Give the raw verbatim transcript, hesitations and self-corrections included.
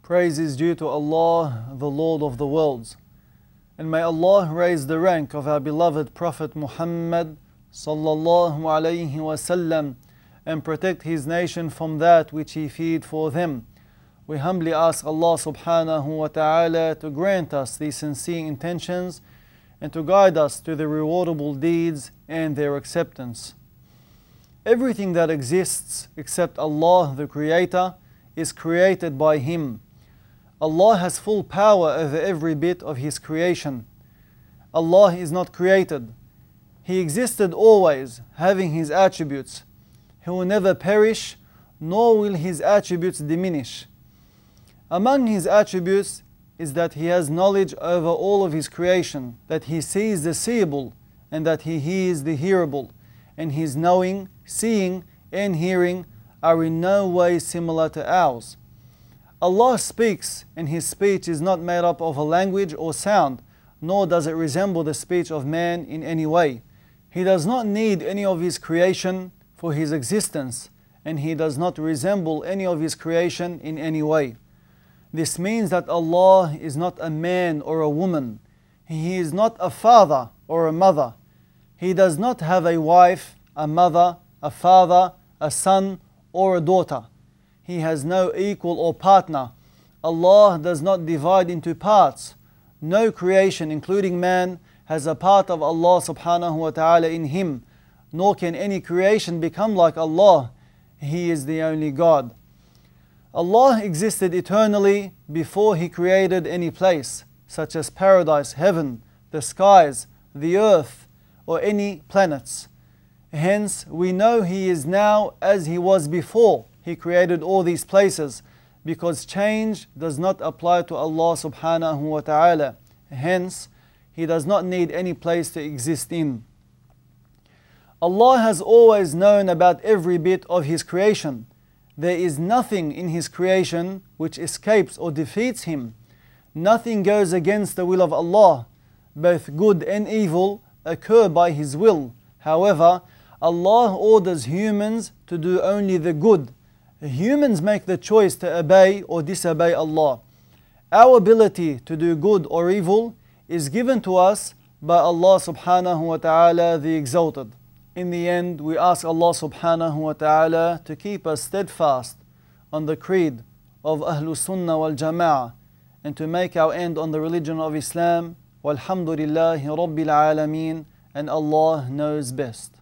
Praise is due to Allah, the Lord of the worlds. And may Allah raise the rank of our beloved Prophet Muhammad sallallahu alayhi wasallam and protect his nation from that which he feared for them. We humbly ask Allah subhanahu wa ta'ala to grant us these sincere intentions and to guide us to the rewardable deeds and their acceptance. Everything that exists except Allah the Creator is created by Him. Allah has full power over every bit of His creation. Allah is not created. He existed always, having His attributes. He will never perish, nor will His attributes diminish. Among His attributes is that He has knowledge over all of His creation, that He sees the seeable, and that He hears the hearable, and His knowing, seeing, and hearing are in no way similar to ours. Allah speaks, and His speech is not made up of a language or sound, nor does it resemble the speech of man in any way. He does not need any of His creation for His existence, and He does not resemble any of His creation in any way. This means that Allah is not a man or a woman. He is not a father or a mother. He does not have a wife, a mother, a father, a son, or a daughter. He has no equal or partner. Allah does not divide into parts. No creation, including man, has a part of Allah subhanahu wa ta'ala in him, nor can any creation become like Allah. He is the only God. Allah existed eternally before He created any place, such as paradise, heaven, the skies, the earth, or any planets. Hence, we know He is now as He was before He created all these places, because change does not apply to Allah subhanahu wa ta'ala. Hence, He does not need any place to exist in. Allah has always known about every bit of His creation. There is nothing in His creation which escapes or defeats Him. Nothing goes against the will of Allah. Both good and evil occur by His will. However, Allah orders humans to do only the good. Humans make the choice to obey or disobey Allah. Our ability to do good or evil is given to us by Allah subhanahu wa ta'ala the Exalted. In the end, we ask Allah subhanahu wa ta'ala to keep us steadfast on the creed of Ahlus Sunnah wal Jama'ah and to make our end on the religion of Islam. Walhamdulillahi Rabbil Alameen, and Allah knows best.